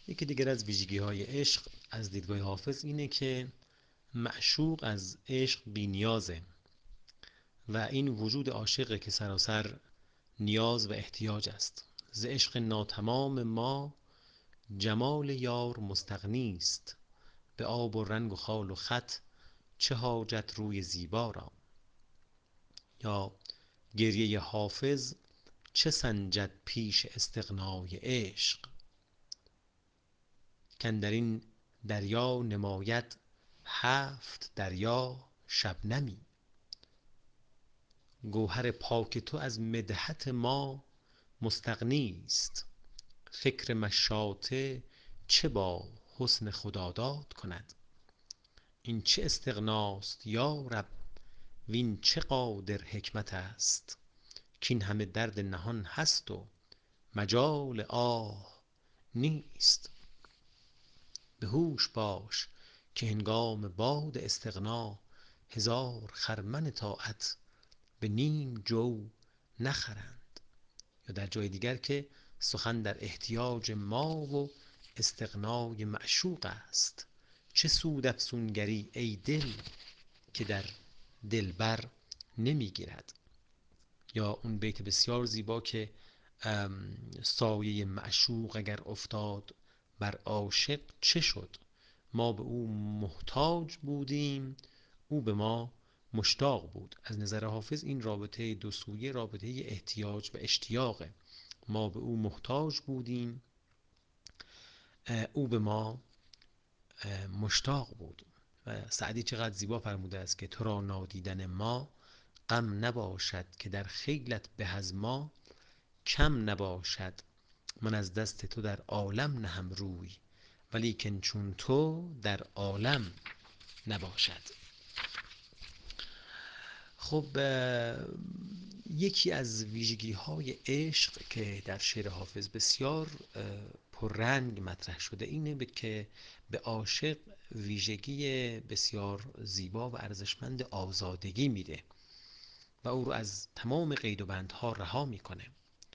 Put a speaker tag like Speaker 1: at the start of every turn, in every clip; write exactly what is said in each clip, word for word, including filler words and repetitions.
Speaker 1: یکی دیگر از ویژگی‌های عشق از دیدگاه حافظ اینه که معشوق از عشق بی‌نیازه و این وجود عاشق که سراسر نیاز و احتیاج است. ز عشق ناتمام ما جمال یار مستغنی است، به آب و رنگ و خال و خط چه حاجت روی زیبا را. یا گریه حافظ چه سنجد پیش استغنای عشق، کاندرین دریا نماید هفت دریا شبنمی. گوهر پاک تو از مدحت ما مستغنی است، فکر مشاطه چه با حسن خداداد کند. این چه استغناست یا رب، وین چه قادر حکمت است، کین همه درد نهان هست و مجال آه نیست. به هوش باش که هنگام باد استغنا، هزار خرمن طاعت به نیم جو نخرند. یا در جای دیگر که سخن در احتیاج ما و استغنای معشوق است، چه سود افسونگری ای دل که در دلبر نمیگیرد. یا اون بیت بسیار زیبا که سایه معشوق اگر افتاد بر عاشق چه شد، ما به او محتاج بودیم او به ما مشتاق بود. از نظر حافظ این رابطه دو سویه رابطه احتیاج و اشتیاقه. ما به او محتاج بودیم او به ما مشتاق بود. و سعدی چقدر زیبا فرموده است که تو را نادیدن ما غم نباشد، که در خیلت به از ما کم نباشد. من از دست تو در عالم نهم روی، ولیکن چون تو در عالم نباشد. خب یکی از ویژگی های عشق که در شعر حافظ بسیار پررنگ مطرح شده اینه که به عاشق ویژگی بسیار زیبا و ارزشمند آزادگی میده و او رو از تمام قید و بندها رها میکنه.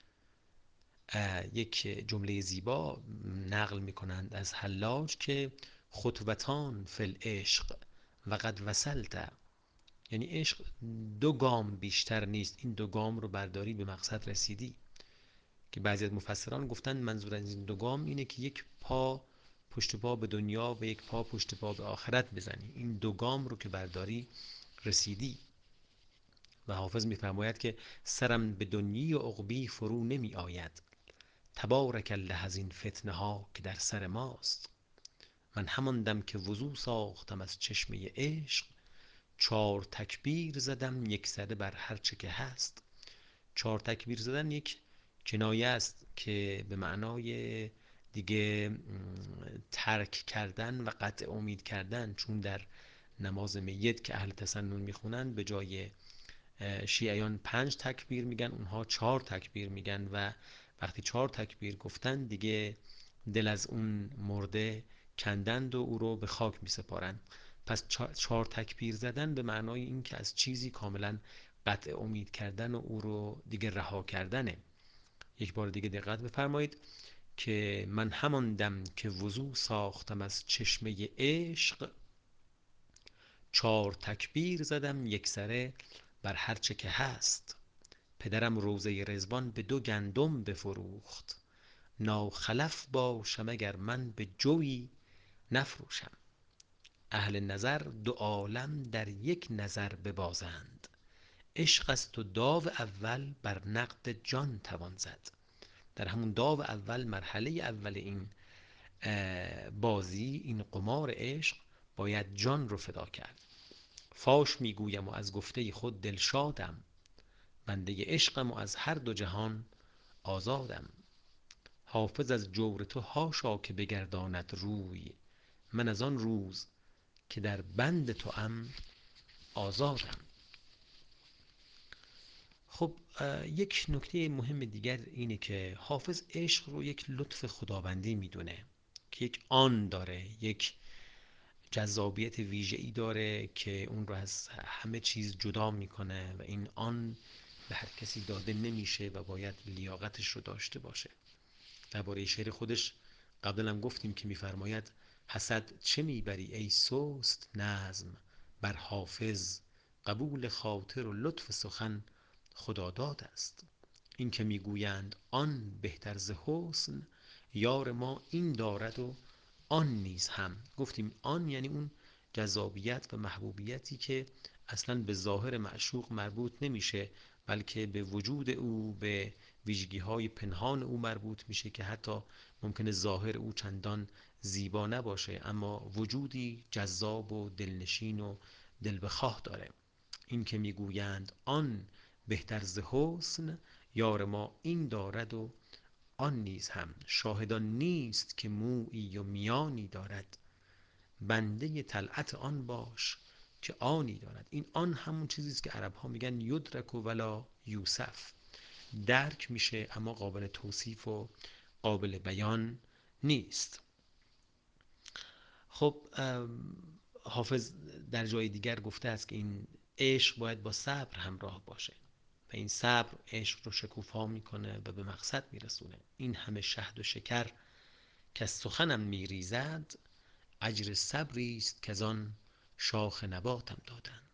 Speaker 1: یک جمله زیبا نقل میکنند از حلاج که خطوتان فی العشق و قد وصلت، یعنی عشق دو گام بیشتر نیست، این دو گام رو برداری به مقصد رسیدی. که بعضی از مفسران گفتن منظور از این دو گام اینه که یک پا پشت پا به دنیا و یک پا پشت پا به آخرت بزنی، این دو گام رو که برداری رسیدی. و حافظ میفرماید که سرم به دنیی و عقبی فرو نمی آید، تبارک الله از این فتنه ها که در سر ماست. من همان دم که وضو ساختم از چشمه عشق، چار تکبیر زدم یک سره بر هر چه که هست. چار تکبیر زدن یک کنایه است که به معنای دیگه ترک کردن و قطع امید کردن، چون در نماز میت که اهل تسنن میخونن به جای شیعیان پنج تکبیر میگن، اونها چهار تکبیر میگن و وقتی چهار تکبیر گفتن دیگه دل از اون مرده کندند و او رو به خاک میسپارن. پس چهار تکبیر زدن به معنای این که از چیزی کاملا قطع امید کردن و او رو دیگه رها کردنه. یک بار دیگه دقت بفرمایید که من همان دم که وضو ساختم از چشمه عشق، چهار تکبیر زدم یک سره بر هر چه که هست. پدرم روضه رضوان به دو گندم بفروخت، ناخلف باشم اگر من به جوی نفروشم. اهل نظر دو عالم در یک نظر ببازند، عشق است و داو اول بر نقد جان توان زد. در همون داو اول، مرحله اول این بازی، این قمار عشق، باید جان رو فدا کرد. فاش میگویم و از گفته خود دلشادم، بنده عشقم و از هر دو جهان آزادم. حافظ از جور تو حاشا که بگرداند روی، من از آن روز که در بند توام آزادم. خب یک نکته مهم دیگر اینه که حافظ عشق رو یک لطف خداوندی میدونه که یک آن داره، یک جذابیت ویژه‌ای داره که اون رو از همه چیز جدا میکنه و این آن به هر کسی داده نمیشه و باید لیاقتش رو داشته باشه. درباره شعر خودش قبلا هم گفتیم که میفرماید حسد چه میبری ای سست نظم بر حافظ، قبول خاطر و لطف سخن خداداد است. این که میگویند آن بهتر ز حسن، یار ما این دارد و آن نیز هم. گفتیم آن یعنی اون جذابیت و محبوبیتی که اصلا به ظاهر معشوق مربوط نمیشه، بلکه به وجود او، به ویژگی های پنهان او مربوط میشه که حتی ممکنه ظاهر او چندان زیبا نباشه اما وجودی جذاب و دلنشین و دل بخواه داره. این که میگویند آن بهتر ز حسن، یار ما این دارد و آن نیز هم. شاهدان نیست که مویی و میانی دارد، بنده طلعت آن باش که آنی دارد. این آن همون چیزیست که عرب ها میگن یدرک و ولا یوسف، درک میشه اما قابل توصیف و قابل بیان نیست. خب حافظ در جای دیگر گفته است که این عشق باید با صبر همراه باشه و این صبر عشق رو شکوفا میکنه و به مقصد میرسونه. این همه شهد و شکر که از سخنم میریزد، اجر صبری است که از آن شاخ نباتم دادند.